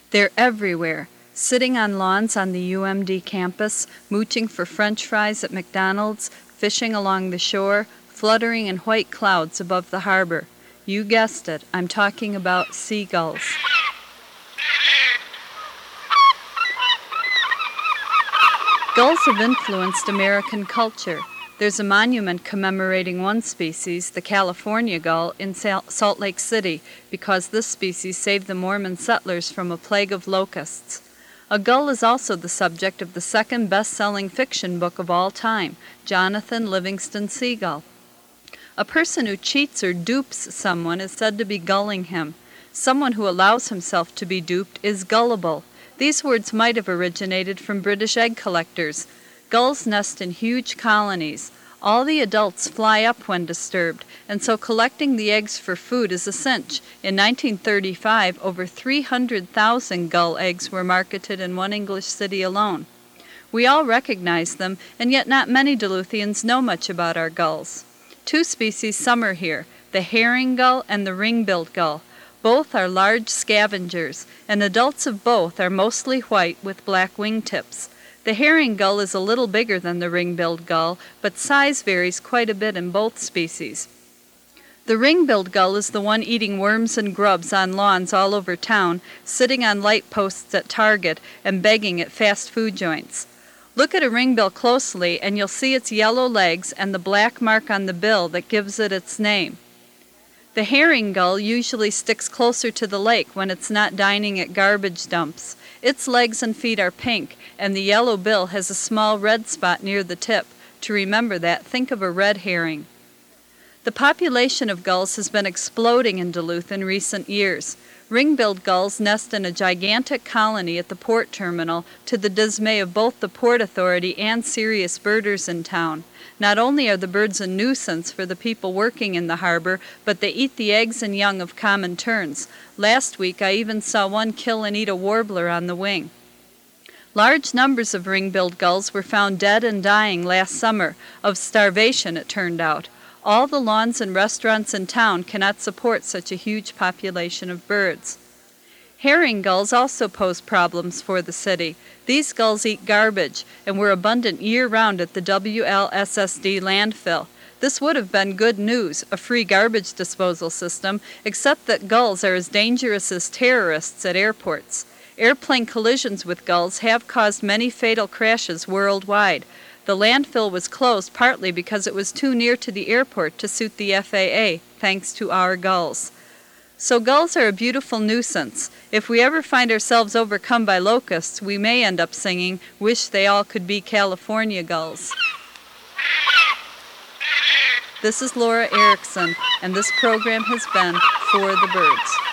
They're everywhere, sitting on lawns on the UMD campus, mooching for French fries at McDonald's, fishing along the shore, fluttering in white clouds above the harbor. You guessed it, I'm talking about seagulls. Gulls have influenced American culture. There's a monument commemorating one species, the California gull, in Salt Lake City because this species saved the Mormon settlers from a plague of locusts. A gull is also the subject of the second best-selling fiction book of all time, Jonathan Livingston Seagull. A person who cheats or dupes someone is said to be gulling him. Someone who allows himself to be duped is gullible. These words might have originated from British egg collectors. Gulls nest in huge colonies. All the adults fly up when disturbed, and so collecting the eggs for food is a cinch. In 1935, over 300,000 gull eggs were marketed in one English city alone. We all recognize them, and yet not many Duluthians know much about our gulls. Two species summer here, the herring gull and the ring-billed gull. Both are large scavengers, and adults of both are mostly white with black wingtips. The herring gull is a little bigger than the ring-billed gull, but size varies quite a bit in both species. The ring-billed gull is the one eating worms and grubs on lawns all over town, sitting on light posts at Target, and begging at fast food joints. Look at a ringbill closely, and you'll see its yellow legs and the black mark on the bill that gives it its name. The herring gull usually sticks closer to the lake when it's not dining at garbage dumps. Its legs and feet are pink, and the yellow bill has a small red spot near the tip. To remember that, think of a red herring. The population of gulls has been exploding in Duluth in recent years. Ring-billed gulls nest in a gigantic colony at the port terminal, to the dismay of both the Port Authority and serious birders in town. Not only are the birds a nuisance for the people working in the harbor, but they eat the eggs and young of common terns. Last week I even saw one kill and eat a warbler on the wing. Large numbers of ring-billed gulls were found dead and dying last summer, of starvation it turned out. All the lawns and restaurants in town cannot support such a huge population of birds. Herring gulls also pose problems for the city. These gulls eat garbage and were abundant year-round at the WLSSD landfill. This would have been good news, a free garbage disposal system, except that gulls are as dangerous as terrorists at airports. Airplane collisions with gulls have caused many fatal crashes worldwide. The landfill was closed partly because it was too near to the airport to suit the FAA, thanks to our gulls. So gulls are a beautiful nuisance. If we ever find ourselves overcome by locusts, we may end up singing, "Wish They All Could Be California Gulls." This is Laura Erickson, and this program has been For the Birds.